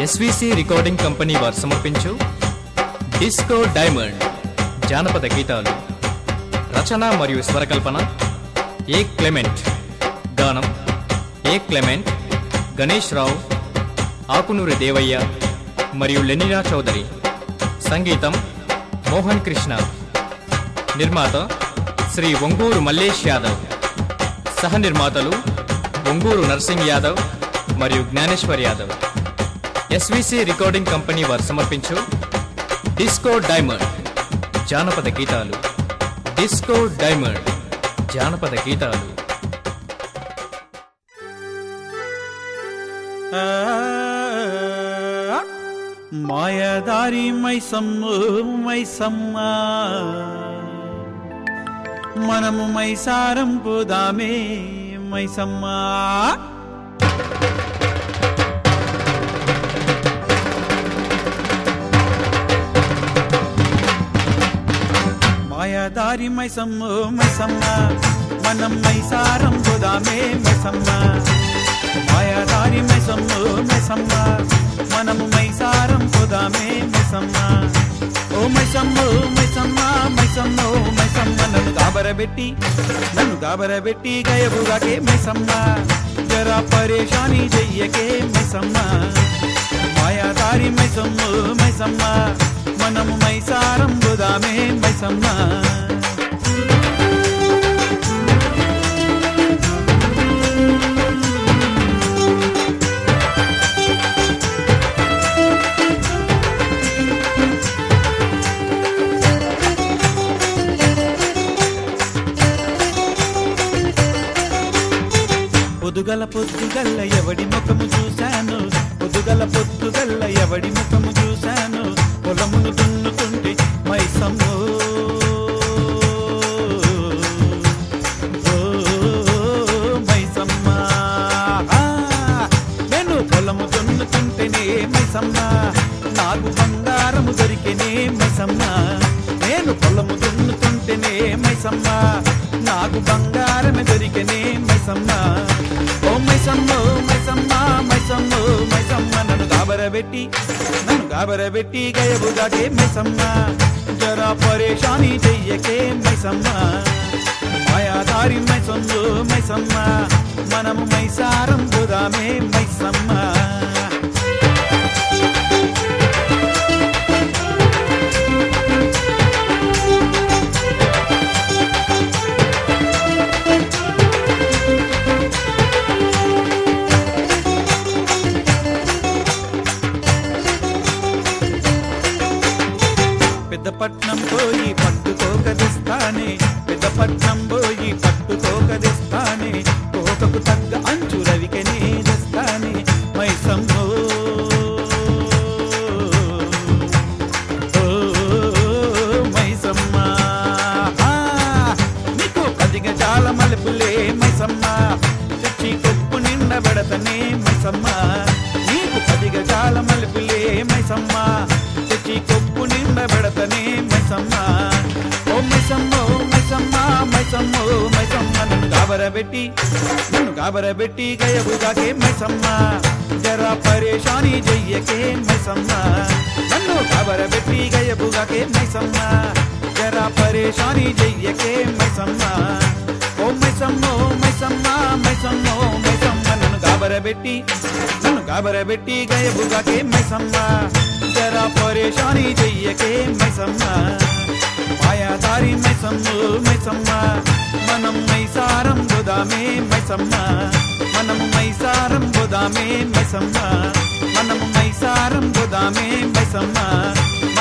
SVC recording company వారు సమర్పించు disco diamond జానపద గీతాలు. రచన మరియు స్వరకల్పన ఏ క్లెమెంట్. గానం ఏ క్లెమెంట్, గణేష్ రావు, ఆకునూరి దేవయ్య మరియు లెనినా చౌదరి. సంగీతం మోహన్ కృష్ణ. నిర్మాత శ్రీ ఒంగూరు మల్లేష్ యాదవ్. సహ నిర్మాతలు ఒంగూరు నర్సింగ్ యాదవ్ మరియు Jnaneshwar Yadav. SVC recording company వారు సమర్పించు డిస్కో డైమండ్ జానపద గీతాలు. డిస్కో డైమండ్ జానపద గీతాలు. మాయదారి మైసమ్ము మైసమ్మ, మనము మైసారం పోదామే మైసమ్మ. మాయదారి మైసమ్ము మైసమ్మ, మనం మైసారం పోదామే మైసమ్మ. మాయదారి మైసమ్ము మైసమ్మ, మనము మైసారం పోదామే మైసమ్మ. ఓ మైసమ్మ మైసమ్మ మైసమ్మ మైసమ్మ, నన్ను గాబరబెట్టి గయబుగాకే మైసమ్మ. జరా పరేషాని చెయ్యకే మైసమ్మ. మాయాదారి మైసమ్మ మైసమ్మ, మనము మైసారం పోదామే మైసమ్మ. పొద్దుగల్ల ఎవడి ముఖము చూశాను, పొద్దుగల్ల ఎవడి ముఖము చూశాను. పొలమును దున్నుతుంటే మైసమ్మో, మైసమ్మ. నేను పొలము దున్నుతుంటేనే మైసమ్మ, నాకు బంగారము దొరికేనే మైసమ్మ. నేను పొలము దున్నుతుంటేనే మైసమ్మ, నాకు బంగారమే దొరికేనే మైసమ్మ. ఓ మైసమ్మ మైసమ్మ మైసమ్మ మైసమ్మ, నన్ను గాబరబెట్టి గయబుగాకే మైసమ్మ. జరా పరేషాని చెయ్యకే మైసమ్మ. మాయాదారి మైసమ్మ మైసమ్మ, మనము మైసారం పోదామే మైసమ్మ. పెద్దపట్నం పోయి పట్టుకోకదిస్తానే, పెద్దపట్నం పోయి పట్టుకోకదిస్తానే. కోకకు తగ్గ అంచు రవికనే తెస్తానే మైసమ్మో. మైసమ్మ నీకు 10 గజాల మలుపులే మైసమ్మ, తెచ్చి కొప్పు నిండబెడతనే మైసమ్మ. నీకు 10 గజాల మలుపులే మైసమ్మ, తెచ్చి కొప్పు నిండబెడతనే మైసమ్మ. ఓ మైసమ్మ మైసమ్మ మైసమ్మ మైసమ్మ, నన్ను గాబరబెట్టి గయబుగాకే మైసమ్మ. జరా పరేషాని చెయ్యకే మైసమ్మ. నన్ను గాబరబెట్టి గయబుగాకే మైసమ్మ. జరా పరేషాని చెయ్యకే మైసమ్మ. ఓ మైసమ్మ మైసమ్మ మైసమ్మ మైసమ్మ, నన్ను గాబరబెట్టి గయబుగాకే మైసమ్మ. జరా పరేషాని చెయ్యకే మైసమ్మ. మాయాదారి మైసమ్మ మైసమ్మ, మనం మైసారం పోదామే మైసమ్మ. మనము మైసారం పోదామే మైసమ్మ. మనము మైసారం పోదామే మైసమ్మ.